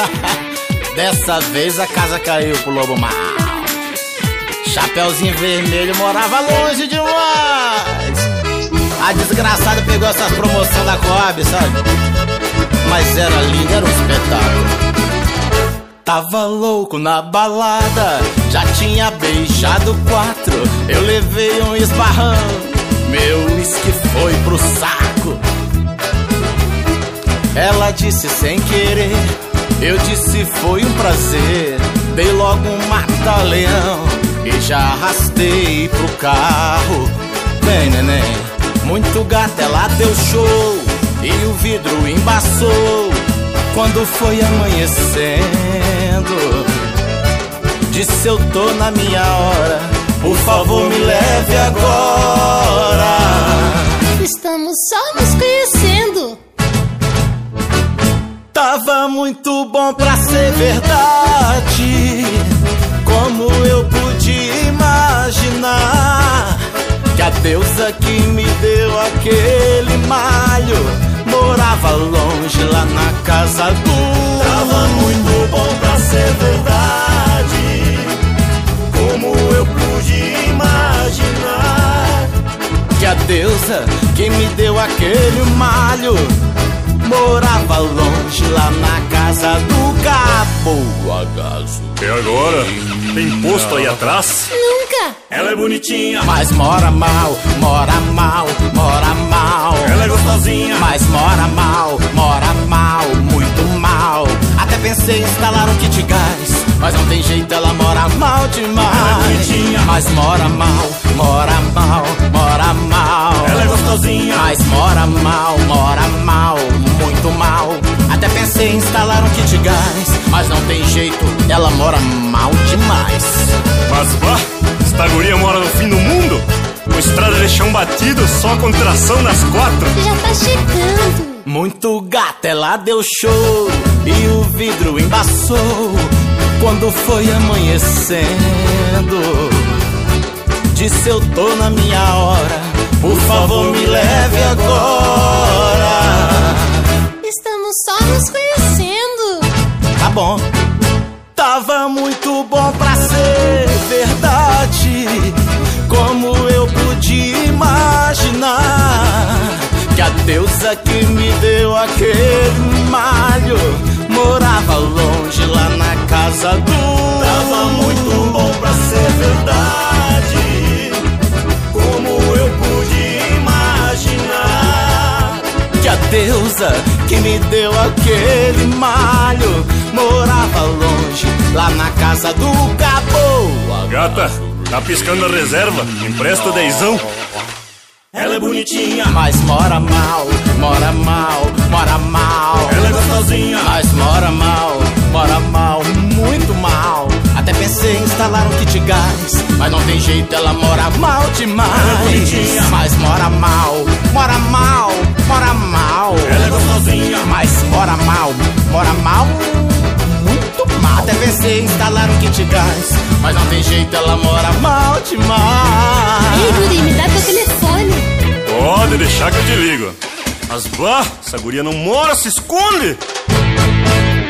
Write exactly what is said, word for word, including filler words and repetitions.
Dessa vez a casa caiu pro lobo mau. Chapeuzinho vermelho morava longe demais. A desgraçada pegou essas promoções da Coab, sabe? Mas era lindo, era um espetáculo. Tava louco na balada, já tinha beijado quatro. Eu levei um esbarrão, meu uísque foi pro saco. Ela disse sem querer, eu disse foi um prazer. Dei logo um mata-leão e já arrastei pro carro. Bem, neném, muito gata, ela deu show e o vidro embaçou. Quando foi amanhecendo, disse eu tô na minha hora, por favor me leve agora. Estamos só nos conhecendo. Tava muito bom pra ser verdade. Como eu podia imaginar que a deusa que me deu aquele malho morava longe lá na casa do... Tava muito bom pra ser verdade. Como eu pude imaginar que a deusa que me deu aquele malho morava longe lá na casa do Cabo Agaso. E agora? Tem posto aí atrás? Nunca! Ela é bonitinha, mas mora mal, mora mal, mora mal. Ela é gostosinha, mas mora mal, mora mal, muito mal. Até pensei em instalar um kit gás, mas não tem jeito, ela mora mal demais. Ela é bonitinha, mas mora mal, mora mal, mora mal. Ela é gostosinha, mas mora mal, mora mal, muito mal. Até pensei em instalar um kit gás, mas não tem jeito, ela mora mal demais. Mas bah, esta guria mora no fim do mundo, com estrada de chão batido, só com tração nas quatro. Já tá chegando. Muito gata, ela deu show e o vidro embaçou. Quando foi amanhecendo, disse eu tô na minha hora, por favor me leve agora. Estamos só nos conhecendo. Tá bom. Tava muito bom pra ser verdade. Como eu podia imaginar que a deusa que me deu aquele malho morava longe lá na casa do... Tava muito bom pra ser verdade. Como eu pude imaginar que a deusa que me deu aquele malho morava longe lá na casa do Cabo. Gata, tá piscando a reserva, empresta o dezão. Ela é bonitinha, mas mora mal, mora mal, mora mal. Ela é gostosinha, mas mora mal, mora mal, muito mal. Até pensei em instalar um kit gás, mas não tem jeito, ela mora mal demais. Ela é bonitinha, mas mora mal, mora mal, mora mal. Ela é gostosinha, mas mora mal, mora mal, muito mal. Até pensei em instalar um kit gás, mas não tem jeito, ela mora mal demais. Ei, guri, me dá teu telefone. Pode deixar que eu te ligo. Mas bah, essa guria não mora, se esconde.